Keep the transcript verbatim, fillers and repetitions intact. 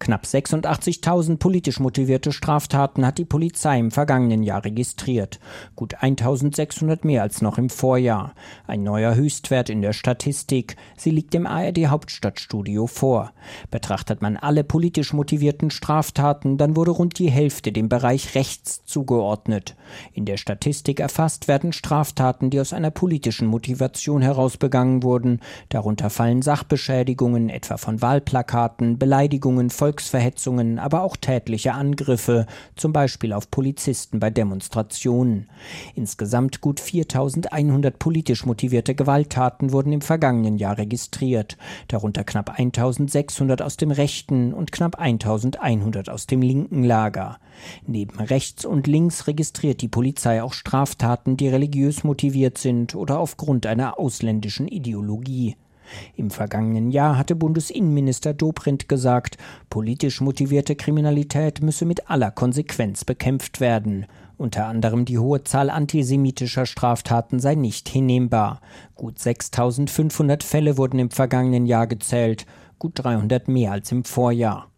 Knapp sechsundachtzigtausend politisch motivierte Straftaten hat die Polizei im vergangenen Jahr registriert. Gut eintausendsechshundert mehr als noch im Vorjahr. Ein neuer Höchstwert in der Statistik. Sie liegt dem A R D-Hauptstadtstudio vor. Betrachtet man alle politisch motivierten Straftaten, dann wurde rund die Hälfte dem Bereich rechts zugeordnet. In der Statistik erfasst werden Straftaten, die aus einer politischen Motivation heraus begangen wurden. Darunter fallen Sachbeschädigungen, etwa von Wahlplakaten, Beleidigungen, Volksverhetzungen, aber auch tätliche Angriffe, zum Beispiel auf Polizisten bei Demonstrationen. Insgesamt gut viertausendeinhundert politisch motivierte Gewalttaten wurden im vergangenen Jahr registriert, darunter knapp eintausendsechshundert aus dem rechten und knapp eintausendeinhundert aus dem linken Lager. Neben rechts und links registriert die Polizei auch Straftaten, die religiös motiviert sind oder aufgrund einer ausländischen Ideologie. Im vergangenen Jahr hatte Bundesinnenminister Dobrindt gesagt, politisch motivierte Kriminalität müsse mit aller Konsequenz bekämpft werden. Unter anderem die hohe Zahl antisemitischer Straftaten sei nicht hinnehmbar. Gut sechstausendfünfhundert Fälle wurden im vergangenen Jahr gezählt, gut dreihundert mehr als im Vorjahr.